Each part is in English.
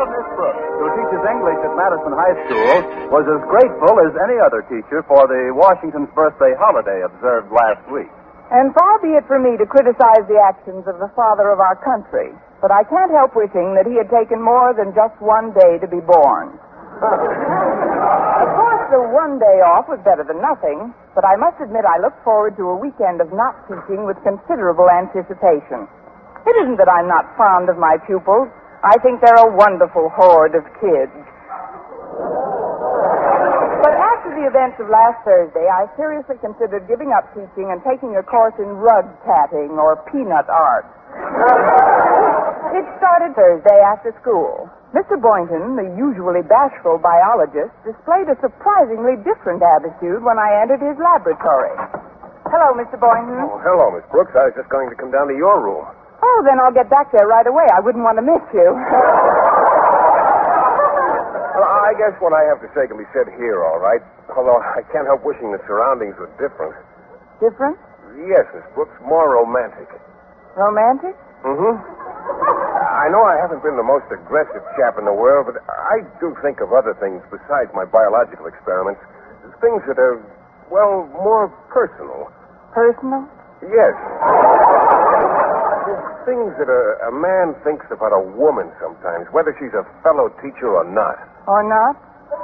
Miss Brooks, who teaches English at Madison High School, was as grateful as any other teacher for the Washington's birthday holiday observed last week. And far be it from me to criticize the actions of the father of our country, but I can't help wishing that he had taken more than just one day to be born. Of course, the one day off was better than nothing, but I must admit I look forward to a weekend of not teaching with considerable anticipation. It isn't that I'm not fond of my pupils. I think they're a wonderful horde of kids. But after the events of last Thursday, I seriously considered giving up teaching and taking a course in rug tatting or peanut art. It started Thursday after school. Mr. Boynton, the usually bashful biologist, displayed a surprisingly different attitude when I entered his laboratory. Hello, Mr. Boynton. Oh, hello, Miss Brooks. I was just going to come down to your room. Oh, then I'll get back there right away. I wouldn't want to miss you. Well, I guess what I have to say can be said here, all right. Although I can't help wishing the surroundings were different. Different? Yes, Miss Brooks, more romantic. Romantic? Mm-hmm. I know I haven't been the most aggressive chap in the world, but I do think of other things besides my biological experiments. Things that are, well, more personal. Personal? Yes. Things that a man thinks about a woman sometimes, whether she's a fellow teacher or not. Or not?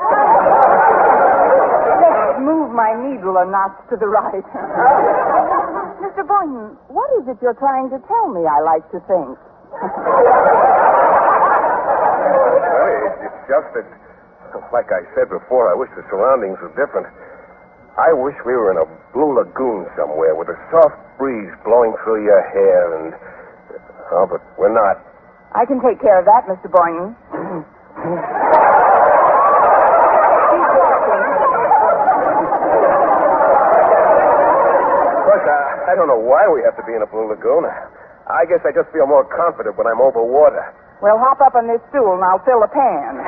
Let's move my needle a notch to the right. Mr. Boynton, what is it you're trying to tell me I like to think? Well, it's just that, like I said before, I wish the surroundings were different. I wish we were in a blue lagoon somewhere with a soft breeze blowing through your hair and... Oh, but we're not. I can take care of that, Mr. Boynton. Of course, I don't know why we have to be in a blue lagoon. I guess I just feel more confident when I'm over water. Well, hop up on this stool and I'll fill a pan.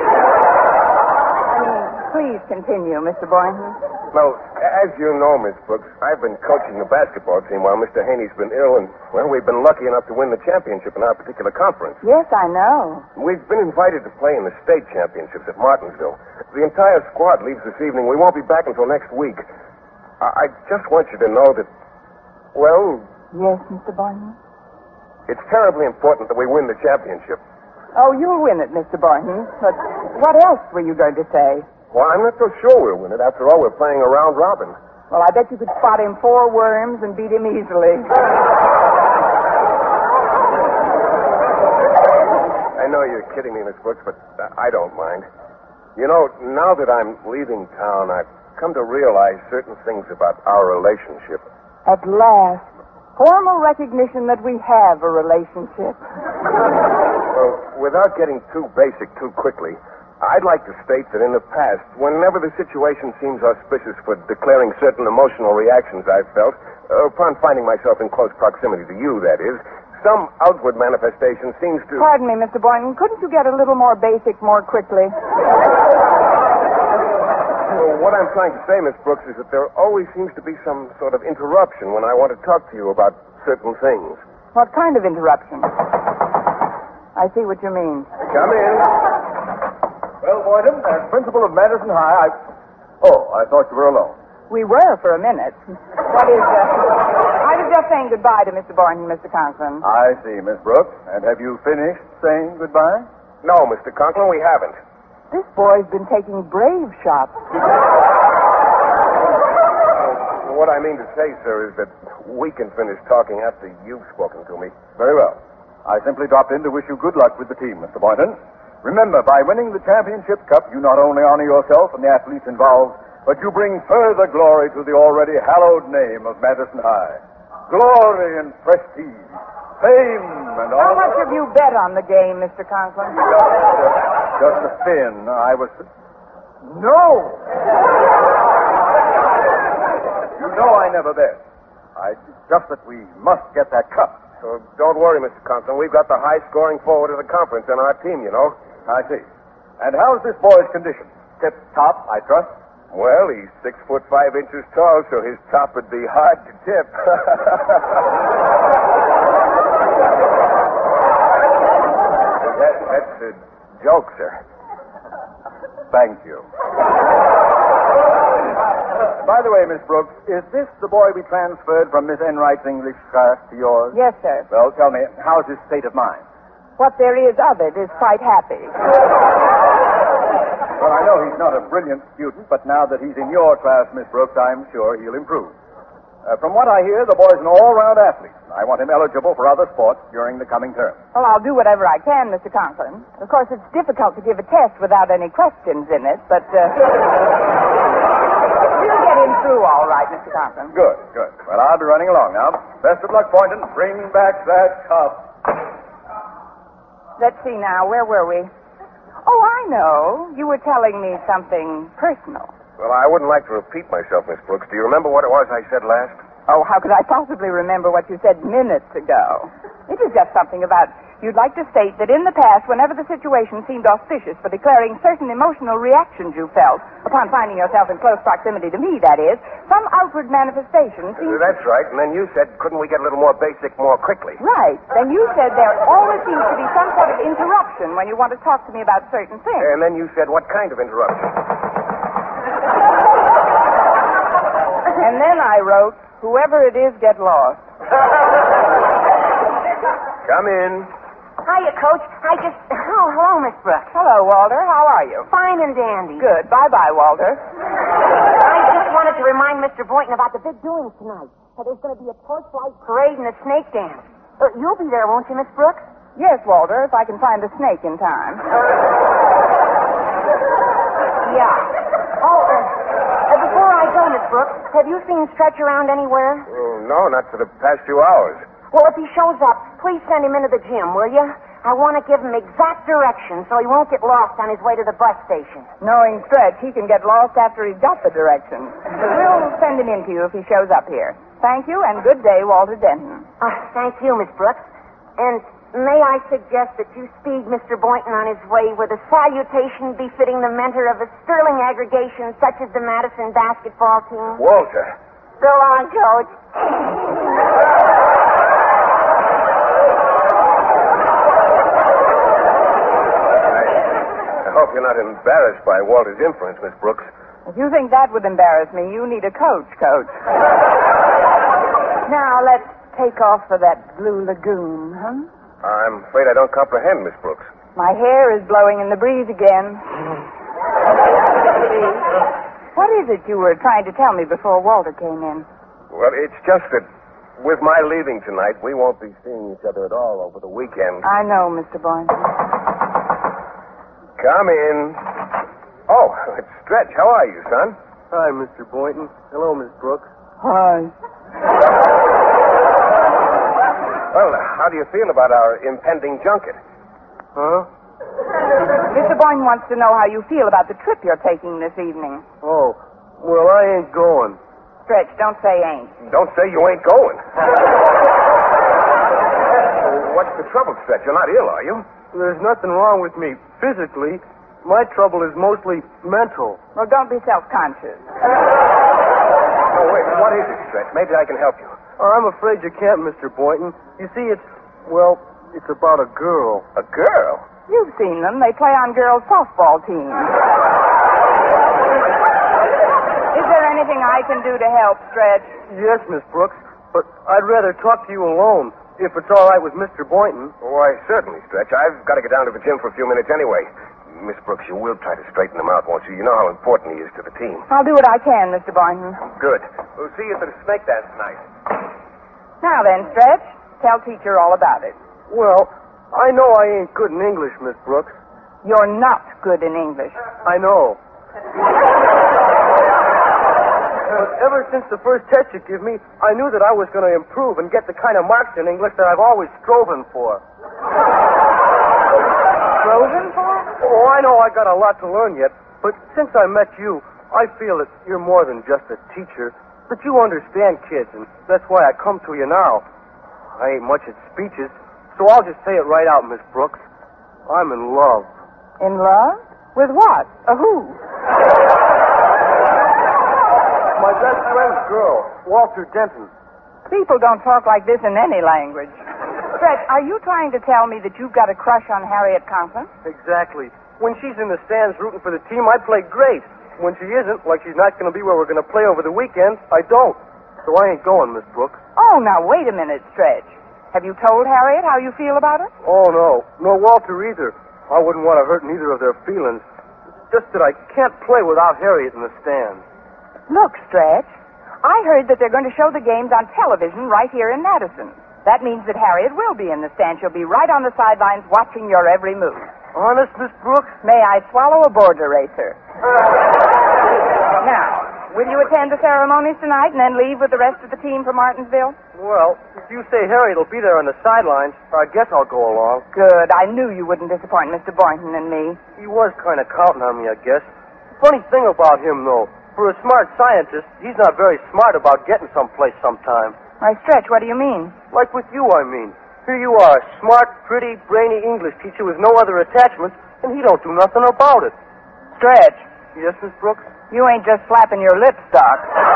Please continue, Mr. Boynton. Well, as you know, Miss Brooks, I've been coaching the basketball team while Mr. Haney's been ill, and, well, we've been lucky enough to win the championship in our particular conference. Yes, I know. We've been invited to play in the state championships at Martinsville. The entire squad leaves this evening. We won't be back until next week. I just want you to know that, well... Yes, Mr. Boynton? It's terribly important that we win the championship. Oh, you'll win it, Mr. Boynton. But what else were you going to say? Well, I'm not so sure we'll win it. After all, we're playing a round robin. Well, I bet you could spot him 4 worms and beat him easily. I know you're kidding me, Miss Brooks, but I don't mind. You know, now that I'm leaving town, I've come to realize certain things about our relationship. At last, formal recognition that we have a relationship. Well, without getting too basic too quickly, I'd like to state that in the past, whenever the situation seems auspicious for declaring certain emotional reactions I've felt, upon finding myself in close proximity to you, that is, some outward manifestation seems to... Pardon me, Mr. Boynton. Couldn't you get a little more basic more quickly? Well, what I'm trying to say, Miss Brooks, is that there always seems to be some sort of interruption when I want to talk to you about certain things. What kind of interruption? I see what you mean. Come in. Well, Boynton, as principal of Madison High, I thought you were alone. We were for a minute. That is, I was just saying goodbye to Mr. Boynton, Mr. Conklin. I see, Miss Brooks. And have you finished saying goodbye? No, Mr. Conklin, we haven't. This boy's been taking brave shots. What I mean to say, sir, is that we can finish talking after you've spoken to me. Very well. I simply dropped in to wish you good luck with the team, Mr. Boynton. Remember, by winning the championship cup, you not only honor yourself and the athletes involved, but you bring further glory to the already hallowed name of Madison High. Glory and prestige, fame and honor. How much have you bet on the game, Mr. Conklin? Just a spin. I was... No! You know I never bet. Just that we must get that cup. So don't worry, Mr. Conklin. We've got the high-scoring forward of the conference on our team, you know. I see. And how's this boy's condition? Tip-top, I trust? Well, he's 6'5" tall, so his top would be hard to tip. That's joke, sir. Thank you. By the way, Miss Brooks, is this the boy we transferred from Miss Enright's English class to yours? Yes, sir. Well, tell me, how's his state of mind? What there is of it is quite happy. Well, I know he's not a brilliant student, but now that he's in your class, Miss Brooks, I'm sure he'll improve. From what I hear, the boy's an all-round athlete. I want him eligible for other sports during the coming term. Well, I'll do whatever I can, Mr. Conklin. Of course, it's difficult to give a test without any questions in it, but we'll get him through all right, Mr. Conklin. Good, good. Well, I'll be running along now. Best of luck, Boynton. Bring back that cup. Let's see now. Where were we? Oh, I know. You were telling me something personal. Well, I wouldn't like to repeat myself, Miss Brooks. Do you remember what it was I said last? Oh, how could I possibly remember what you said minutes ago? It was just something about you'd like to state that in the past, whenever the situation seemed auspicious for declaring certain emotional reactions you felt upon finding yourself in close proximity to me, that is, some outward manifestation seemed... That's right. And then you said, couldn't we get a little more basic more quickly? Right. Then you said there always seems to be some sort of interruption when you want to talk to me about certain things. And then you said, what kind of interruption? And then I wrote, whoever it is, get lost. Come in. Hiya, Coach. Oh, hello, Miss Brooks. Hello, Walter. How are you? Fine and dandy. Good. Bye-bye, Walter. I just wanted to remind Mr. Boynton about the big doings tonight. There's going to be a torchlight parade and a snake dance. You'll be there, won't you, Miss Brooks? Yes, Walter, if I can find a snake in time. Yeah. Oh, before I go, Miss Brooks, have you seen Stretch around anywhere? No, not for the past few hours. Well, if he shows up, please send him into the gym, will you? I want to give him exact directions so he won't get lost on his way to the bus station. Knowing Stretch, he can get lost after he's got the directions. We'll send him in to you if he shows up here. Thank you, and good day, Walter Denton. Thank you, Miss Brooks. And may I suggest that you speed Mr. Boynton on his way with a salutation befitting the mentor of a sterling aggregation such as the Madison basketball team? Walter. Go on, Coach. I hope you're not embarrassed by Walter's inference, Miss Brooks. If you think that would embarrass me, you need a coach. Now, let's take off for that blue lagoon, huh? I'm afraid I don't comprehend, Miss Brooks. My hair is blowing in the breeze again. What is it you were trying to tell me before Walter came in? Well, it's just that with my leaving tonight, we won't be seeing each other at all over the weekend. I know, Mr. Boynton. Come in. Oh, it's Stretch. How are you, son? Hi, Mr. Boynton. Hello, Miss Brooks. Hi. Well, how do you feel about our impending junket? Huh? Mr. Boynton wants to know how you feel about the trip you're taking this evening. Oh, well, I ain't going. Stretch, don't say ain't. Don't say you ain't going. What's the trouble, Stretch? You're not ill, are you? There's nothing wrong with me physically. My trouble is mostly mental. Well, don't be self-conscious. Oh, wait. What is it, Stretch? Maybe I can help you. I'm afraid you can't, Mr. Boynton. You see, it's about a girl. A girl? You've seen them. They play on girls' softball teams. Is there anything I can do to help, Stretch? Yes, Miss Brooks, but I'd rather talk to you alone, if it's all right with Mr. Boynton. Why, certainly, Stretch. I've got to get down to the gym for a few minutes anyway. Miss Brooks, you will try to straighten him out, won't you? You know how important he is to the team. I'll do what I can, Mr. Boynton. Good. We'll see you at the snake dance tonight. Now then, Stretch, tell teacher all about it. Well, I know I ain't good in English, Miss Brooks. You're not good in English. I know. But ever since the first test you give me, I knew that I was going to improve and get the kind of marks in English that I've always striven for. Frozen for? Oh, I know I got a lot to learn yet, but since I met you, I feel that you're more than just a teacher, that you understand kids, and that's why I come to you now. I ain't much at speeches, so I'll just say it right out, Miss Brooks. I'm in love. In love? With what? Who? My best friend's girl, Walter Denton. People don't talk like this in any language. Stretch, are you trying to tell me that you've got a crush on Harriet Conklin? Exactly. When she's in the stands rooting for the team, I play great. When she isn't, like she's not going to be where we're going to play over the weekend, I don't. So I ain't going, Miss Brooks. Oh, now, wait a minute, Stretch. Have you told Harriet how you feel about her? Oh, no. Nor Walter either. I wouldn't want to hurt neither of their feelings. Just that I can't play without Harriet in the stands. Look, Stretch, I heard that they're going to show the games on television right here in Madison. That means that Harriet will be in the stands. She'll be right on the sidelines watching your every move. Honest, Miss Brooks? May I swallow a board eraser? Now, will you attend the ceremonies tonight and then leave with the rest of the team for Martinsville? Well, if you say Harriet will be there on the sidelines, I guess I'll go along. Good. I knew you wouldn't disappoint Mr. Boynton and me. He was kind of counting on me, I guess. Funny thing about him, though, for a smart scientist, he's not very smart about getting someplace sometime. Why, Stretch, what do you mean? Like with you, I mean. Here you are, a smart, pretty, brainy English teacher with no other attachments, and he don't do nothing about it. Stretch, Yes, Miss Brooks? you ain't just flapping your lips, Doc.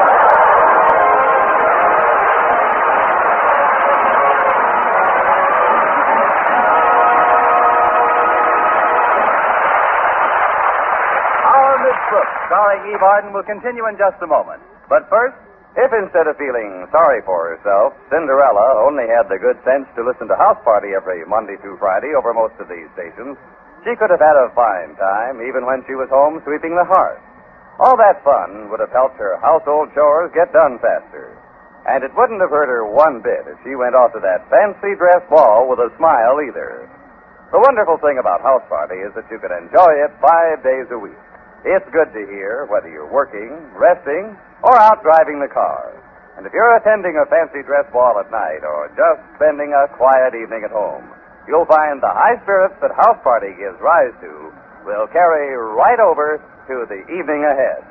Our Miss Brooks, starring Eve Arden, will continue in just a moment. But first, if instead of feeling sorry for herself, Cinderella only had the good sense to listen to House Party every Monday through Friday over most of these stations, she could have had a fine time even when she was home sweeping the hearth. All that fun would have helped her household chores get done faster. And it wouldn't have hurt her one bit if she went off to that fancy dress ball with a smile either. The wonderful thing about House Party is that you can enjoy it 5 days a week. It's good to hear whether you're working, resting, or out driving the car. And if you're attending a fancy dress ball at night or just spending a quiet evening at home, you'll find the high spirits that House Party gives rise to will carry right over to the evening ahead.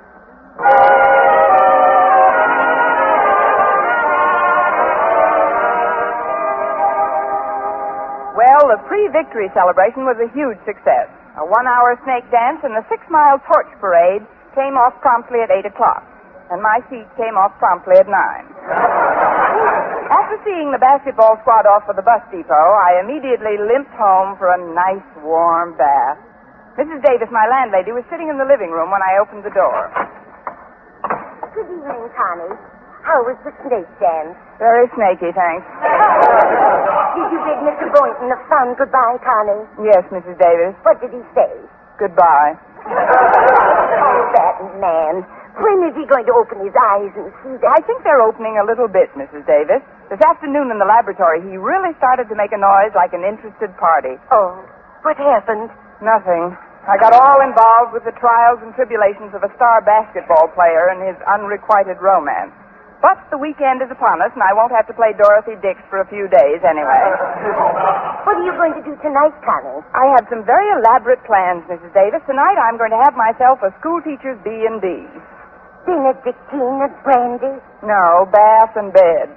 Well, the pre-victory celebration was a huge success. A 1-hour snake dance and the 6-mile torch parade came off promptly at 8 o'clock. And my seat came off promptly at 9. After seeing the basketball squad off for the bus depot, I immediately limped home for a nice, warm bath. Mrs. Davis, my landlady, was sitting in the living room when I opened the door. Good evening, Connie. How was the snake dance? Very snaky, thanks. Did you bid Mr. Boynton of fun goodbye, Connie? Yes, Mrs. Davis. What did he say? Goodbye. Oh, that man. When is he going to open his eyes and see that? I think they're opening a little bit, Mrs. Davis. This afternoon in the laboratory, he really started to make a noise like an interested party. Oh, what happened? Nothing. I got all involved with the trials and tribulations of a star basketball player and his unrequited romance. But the weekend is upon us, and I won't have to play Dorothy Dix for a few days anyway. What are you going to do tonight, Connie? I have some very elaborate plans, Mrs. Davis. Tonight I'm going to have myself a schoolteacher's B&B. Benedictine and brandy? No, bath and bed.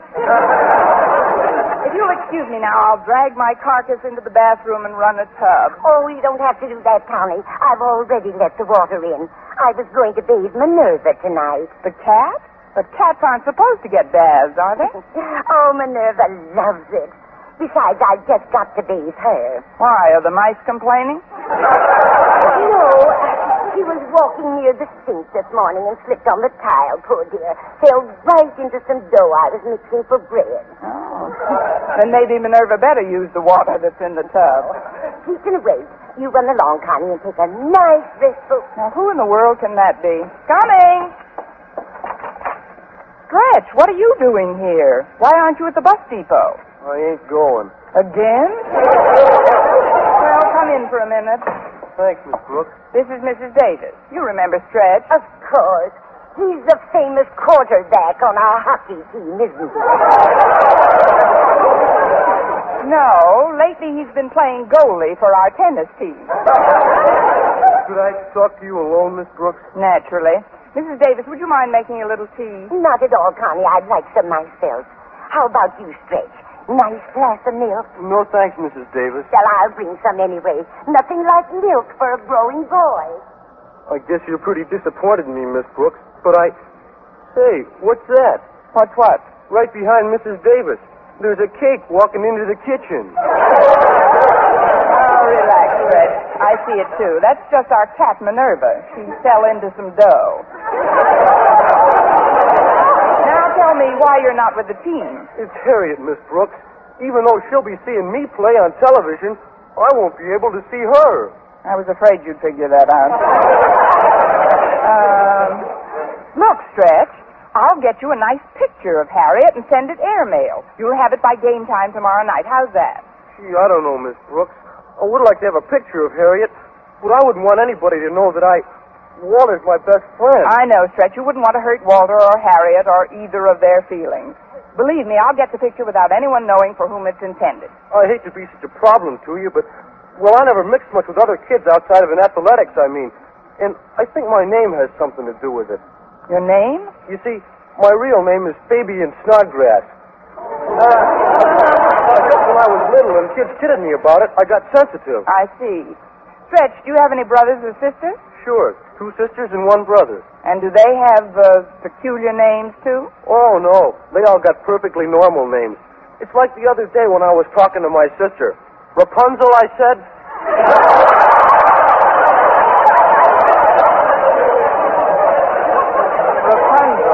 If you'll excuse me now, I'll drag my carcass into the bathroom and run a tub. Oh, you don't have to do that, Connie. I've already let the water in. I was going to bathe Minerva tonight. The cat? But cats aren't supposed to get baths, are they? Oh, Minerva loves it. Besides, I've just got to bathe her. Why, are the mice complaining? No, she was walking near the sink this morning and slipped on the tile, poor dear. Fell right into some dough I was mixing for bread. Oh. Then maybe Minerva better use the water that's in the tub. She can wait. You run along, Connie, and take a nice restful... Now, who in the world can that be? Coming! Stretch, what are you doing here? Why aren't you at the bus depot? I ain't going. Again? Well, come in for a minute. Thanks, Miss Brooks. This is Mrs. Davis. You remember Stretch. Of course. He's the famous quarterback on our hockey team, isn't he? No, lately he's been playing goalie for our tennis team. Could I talk to you alone, Miss Brooks? Naturally. Mrs. Davis, would you mind making a little tea? Not at all, Connie. I'd like some myself. How about you, Stretch? Nice glass of milk? No, thanks, Mrs. Davis. Well, I'll bring some anyway. Nothing like milk for a growing boy. I guess you're pretty disappointed in me, Miss Brooks. But Say, what's that? What's what? Right behind Mrs. Davis. There's a cake walking into the kitchen. Oh, relax, Fred. I see it, too. That's just our cat, Minerva. She fell into some dough. Now tell me why you're not with the team. It's Harriet, Miss Brooks. Even though she'll be seeing me play on television, I won't be able to see her. I was afraid you'd figure that out. Look, Stretch, I'll get you a nice picture of Harriet and send it airmail. You'll have it by game time tomorrow night. How's that? Gee, I don't know, Miss Brooks. I would like to have a picture of Harriet, but I wouldn't want anybody to know that Walter's my best friend. I know, Stretch. You wouldn't want to hurt Walter or Harriet or either of their feelings. Believe me, I'll get the picture without anyone knowing for whom it's intended. I hate to be such a problem to you, but, well, I never mixed much with other kids outside of athletics, I mean. And I think my name has something to do with it. Your name? You see, my real name is Fabian Snodgrass. Just when I was little and kids kidded me about it, I got sensitive. I see. Stretch, do you have any brothers or sisters? Sure. 2 sisters and 1 brother. And do they have peculiar names, too? Oh, no. They all got perfectly normal names. It's like the other day when I was talking to my sister. Rapunzel, I said. Rapunzel.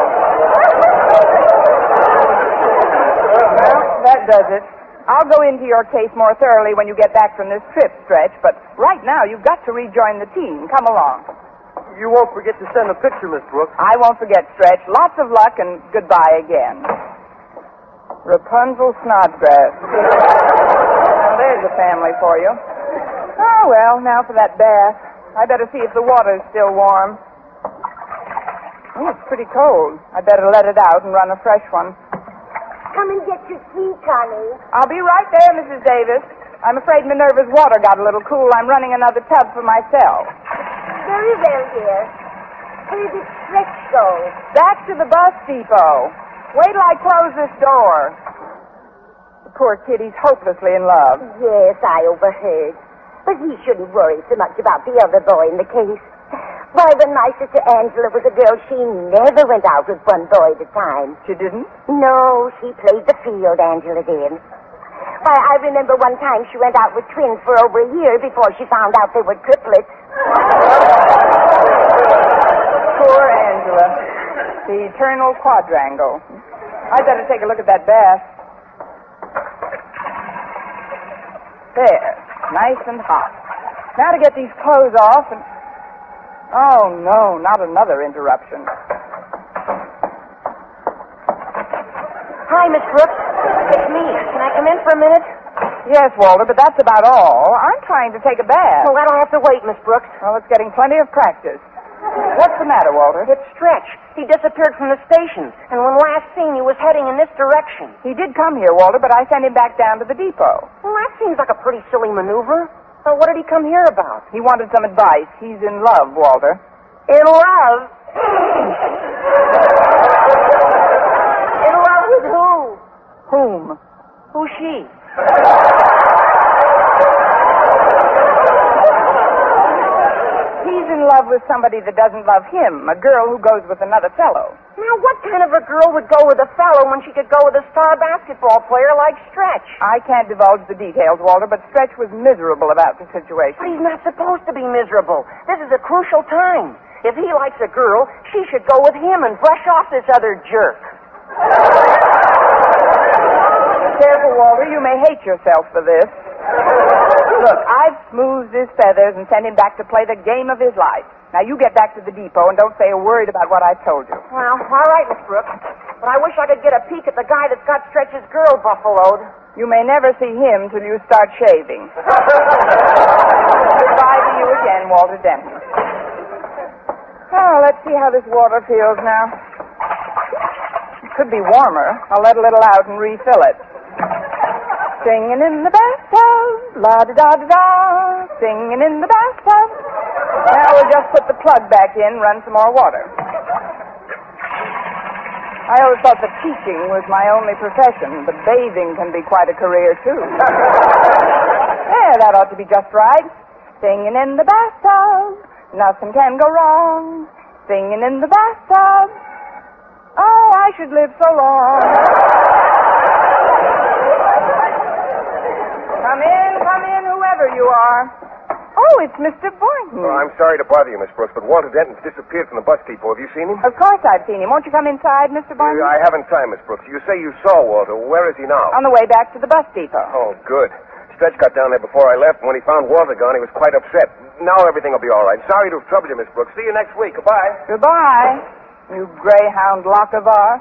Well, that does it. I'll go into your case more thoroughly when you get back from this trip, Stretch, but right now you've got to rejoin the team. Come along. You won't forget to send a picture, Miss Brooks. I won't forget, Stretch. Lots of luck and goodbye again. Rapunzel Snodgrass. Well, there's a family for you. Oh, well, now for that bath. I better see if the water's still warm. Oh, it's pretty cold. I better let it out and run a fresh one. Come and get your tea, Connie. I'll be right there, Mrs. Davis. I'm afraid Minerva's water got a little cool. I'm running another tub for myself. Very well, dear. Where did Stretch go? Back to the bus depot. Wait till I close this door. The poor kid, he's hopelessly in love. Yes, I overheard. But he shouldn't worry so much about the other boy in the case. Why, when my sister Angela was a girl, she never went out with one boy at a time. She didn't? No, she played the field, Angela did. Why, I remember one time she went out with twins for over a year before she found out they were triplets. Poor Angela. The eternal quadrangle. I'd better take a look at that bath. There. Nice and hot. Now to get these clothes off and... Oh, no, not another interruption. Hi, Miss Brooks. It's me. Can I come in for a minute? Yes, Walter, but that's about all. I'm trying to take a bath. Well, that'll have to wait, Miss Brooks. Well, it's getting plenty of practice. What's the matter, Walter? It's Stretch. He disappeared from the station, and when last seen, he was heading in this direction. He did come here, Walter, but I sent him back down to the depot. Well, that seems like a pretty silly maneuver. So what did he come here about? He wanted some advice. He's in love, Walter. In love? In love with who? Whom? Who's she? He's in love with somebody that doesn't love him, a girl who goes with another fellow. Now, what kind of a girl would go with a fellow when she could go with a star basketball player like Stretch? I can't divulge the details, Walter, but Stretch was miserable about the situation. But he's not supposed to be miserable. This is a crucial time. If he likes a girl, she should go with him and brush off this other jerk. Careful, Walter. You may hate yourself for this. Look, I've smoothed his feathers and sent him back to play the game of his life. Now, you get back to the depot and don't say a word about what I've told you. Well, all right, Miss Brooks. But I wish I could get a peek at the guy that's got Stretch's girl buffaloed. You may never see him till you start shaving. Goodbye to you again, Walter Denton. Oh, let's see how this water feels now. It could be warmer. I'll let a little out and refill it. Singing in the bathtub, la-da-da-da-da, singing in the bathtub. Now we'll just put the plug back in, run some more water. I always thought that teaching was my only profession, but bathing can be quite a career, too. There, that ought to be just right. Singing in the bathtub, nothing can go wrong. Singing in the bathtub, oh, I should live so long. Come in, whoever you are. Oh, it's Mr. Boynton. Oh, I'm sorry to bother you, Miss Brooks, but Walter Denton's disappeared from the bus depot. Have you seen him? Of course I've seen him. Won't you come inside, Mr. Boynton? I haven't time, Miss Brooks. You say you saw Walter. Where is he now? On the way back to the bus depot. Oh, good. Stretch got down there before I left, and when he found Walter gone, he was quite upset. Now everything will be all right. Sorry to have troubled you, Miss Brooks. See you next week. Goodbye. Goodbye, you greyhound Lochinvar.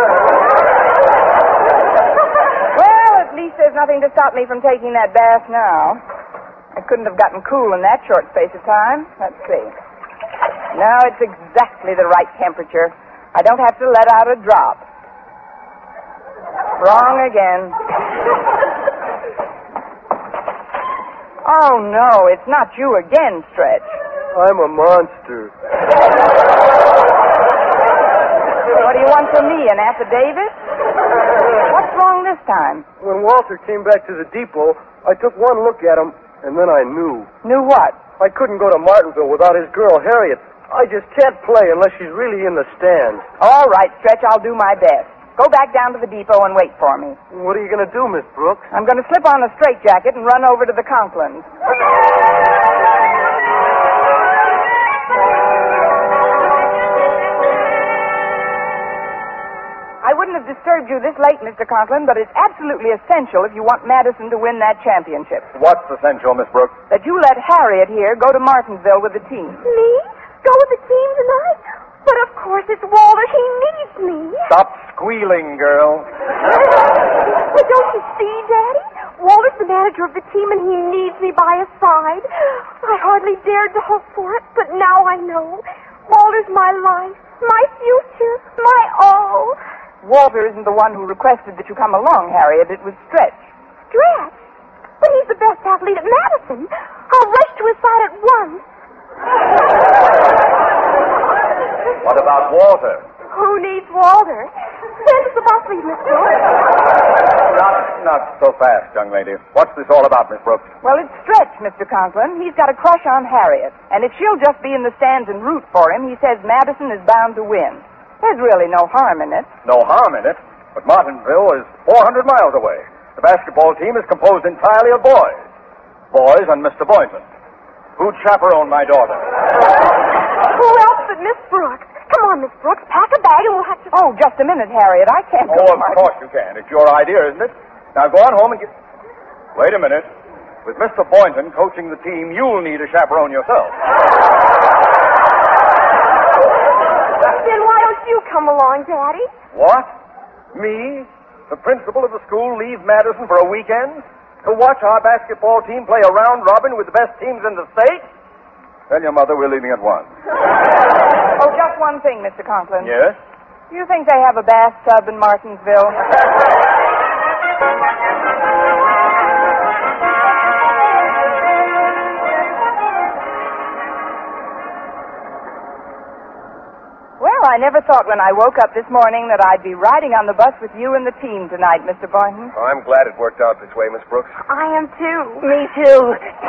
Well, at least there's nothing to stop me from taking that bath now. I couldn't have gotten cool in that short space of time. Let's see. Now it's exactly the right temperature. I don't have to let out a drop. Wrong again. Oh, no, it's not you again, Stretch. I'm a monster. What do you want from me, an affidavit? What's wrong this time? When Walter came back to the depot, I took one look at him, and then I knew. Knew what? I couldn't go to Martinsville without his girl, Harriet. I just can't play unless she's really in the stands. All right, Stretch, I'll do my best. Go back down to the depot and wait for me. What are you going to do, Miss Brooks? I'm going to slip on a straitjacket and run over to the Conklins. I wouldn't have disturbed you this late, Mr. Conklin, but it's absolutely essential if you want Madison to win that championship. What's essential, Miss Brooks? That you let Harriet here go to Martinsville with the team. Me? Go with the team tonight? But of course it's Walter. He needs me. Stop squealing, girl. But don't you see, Daddy? Walter's the manager of the team, and he needs me by his side. I hardly dared to hope for it, but now I know. Walter's my life, my future, my all. Walter isn't the one who requested that you come along, Harriet. It was Stretch. Stretch? But he's the best athlete at Madison. I'll rush to his side at once. What about Walter? Who needs Walter? Send us the bus lead, Miss Brooks. Not so fast, young lady. What's this all about, Miss Brooks? Well, it's Stretch, Mr. Conklin. He's got a crush on Harriet. And if she'll just be in the stands and root for him, he says Madison is bound to win. There's really no harm in it. No harm in it, but Martinsville is 400 miles away. The basketball team is composed entirely of boys. Boys and Mr. Boynton. Who'd chaperone my daughter? Who else but Miss Brooks? Come on, Miss Brooks. Pack a bag and we'll have to... Oh, just a minute, Harriet. I can't go. Oh, of course you can. It's your idea, isn't it? Now go on home and get... Wait a minute. With Mr. Boynton coaching the team, you'll need a chaperone yourself. Then why don't you come along, Daddy? What? Me? The principal of the school leave Madison for a weekend? To watch our basketball team play a round robin with the best teams in the state? Tell your mother we're leaving at once. Oh, just one thing, Mr. Conklin. Yes? Do you think they have a bathtub in Martinsville? Well, I never thought when I woke up this morning that I'd be riding on the bus with you and the team tonight, Mr. Boynton. Oh, I'm glad it worked out this way, Miss Brooks. I am too. Me too.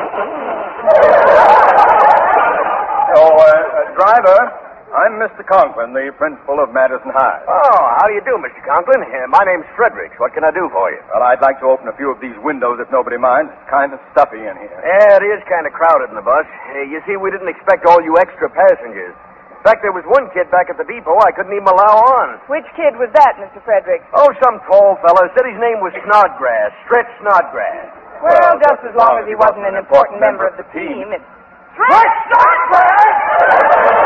Driver, I'm Mr. Conklin, the principal of Madison High. Oh, how do you do, Mr. Conklin? My name's Fredericks. What can I do for you? Well, I'd like to open a few of these windows if nobody minds. It's kind of stuffy in here. Yeah, it is kind of crowded in the bus. You see, we didn't expect all you extra passengers. In fact, there was one kid back at the depot I couldn't even allow on. Which kid was that, Mr. Fredericks? Oh, some tall fella said his name was Snodgrass, Stretch Snodgrass. Well, just as long as he wasn't an important member of the team, it's... Stretch Snodgrass!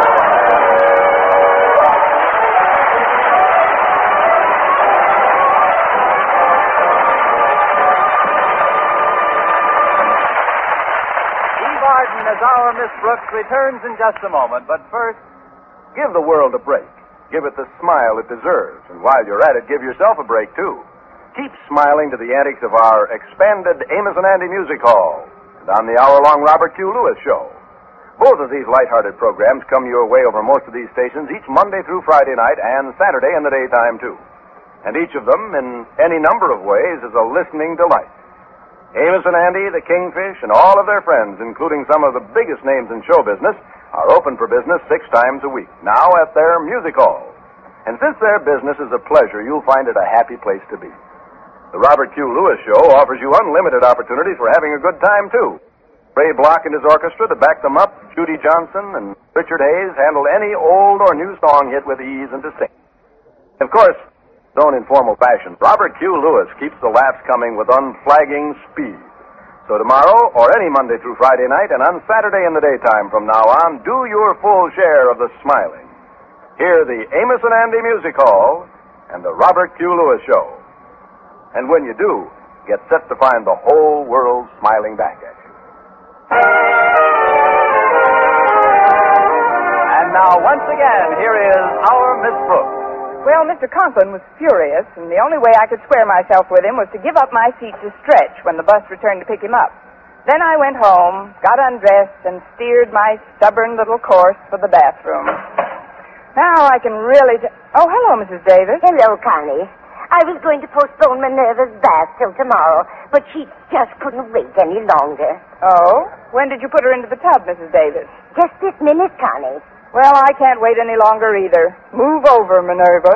As our Miss Brooks returns in just a moment, but first, give the world a break. Give it the smile it deserves, and while you're at it, give yourself a break, too. Keep smiling to the antics of our expanded Amos and Andy Music Hall and on the hour-long Robert Q. Lewis Show. Both of these lighthearted programs come your way over most of these stations each Monday through Friday night and Saturday in the daytime, too. And each of them, in any number of ways, is a listening delight. Amos and Andy, the Kingfish, and all of their friends, including some of the biggest names in show business, are open for business 6 times a week, now at their music hall. And since their business is a pleasure, you'll find it a happy place to be. The Robert Q. Lewis Show offers you unlimited opportunities for having a good time, too. Ray Block and his orchestra to back them up, Judy Johnson and Richard Hayes handle any old or new song hit with ease and distinction. Of course, in his own informal fashion, Robert Q. Lewis keeps the laughs coming with unflagging speed. So tomorrow, or any Monday through Friday night, and on Saturday in the daytime from now on, do your full share of the smiling. Hear the Amos and Andy Music Hall and the Robert Q. Lewis Show. And when you do, get set to find the whole world smiling back at you. And now, once again, here is our Miss Brooks. Well, Mr. Conklin was furious, and the only way I could square myself with him was to give up my seat to Stretch when the bus returned to pick him up. Then I went home, got undressed, and steered my stubborn little course for the bathroom. Now I can really... Oh, hello, Mrs. Davis. Hello, Connie. I was going to postpone Minerva's bath till tomorrow, but she just couldn't wait any longer. Oh? When did you put her into the tub, Mrs. Davis? Just this minute, Connie. Well, I can't wait any longer either. Move over, Minerva.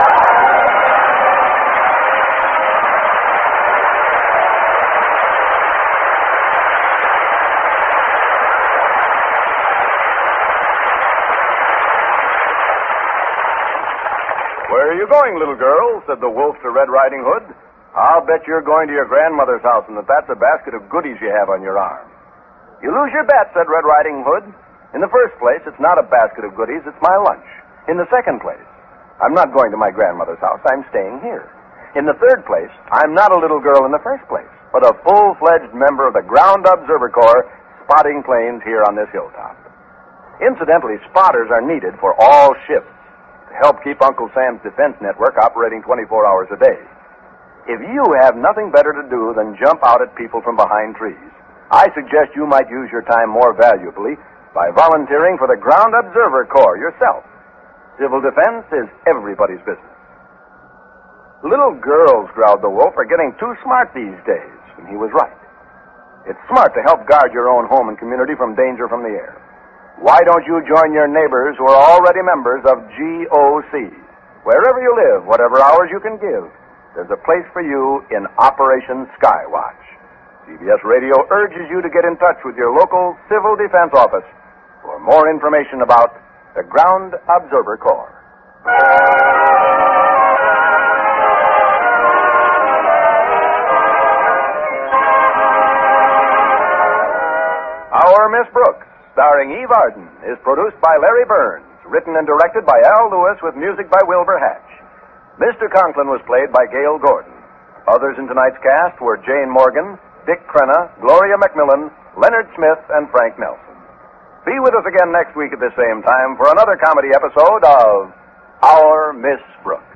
Where are you going, little girl? Said the wolf to Red Riding Hood. I'll bet you're going to your grandmother's house and that's a basket of goodies you have on your arm. You lose your bet, said Red Riding Hood. In the first place, it's not a basket of goodies, it's my lunch. In the second place, I'm not going to my grandmother's house, I'm staying here. In the third place, I'm not a little girl in the first place, but a full-fledged member of the Ground Observer Corps spotting planes here on this hilltop. Incidentally, spotters are needed for all ships to help keep Uncle Sam's defense network operating 24 hours a day. If you have nothing better to do than jump out at people from behind trees, I suggest you might use your time more valuably by volunteering for the Ground Observer Corps yourself. Civil defense is everybody's business. Little girls, growled the wolf, are getting too smart these days, and he was right. It's smart to help guard your own home and community from danger from the air. Why don't you join your neighbors who are already members of GOC? Wherever you live, whatever hours you can give, there's a place for you in Operation Skywatch. CBS Radio urges you to get in touch with your local Civil Defense office for more information about the Ground Observer Corps. Our Miss Brooks, starring Eve Arden, is produced by Larry Burns, written and directed by Al Lewis with music by Wilbur Hatch. Mr. Conklin was played by Gail Gordon. Others in tonight's cast were Jane Morgan, Dick Crenna, Gloria McMillan, Leonard Smith, and Frank Nelson. Be with us again next week at the same time for another comedy episode of Our Miss Brooks.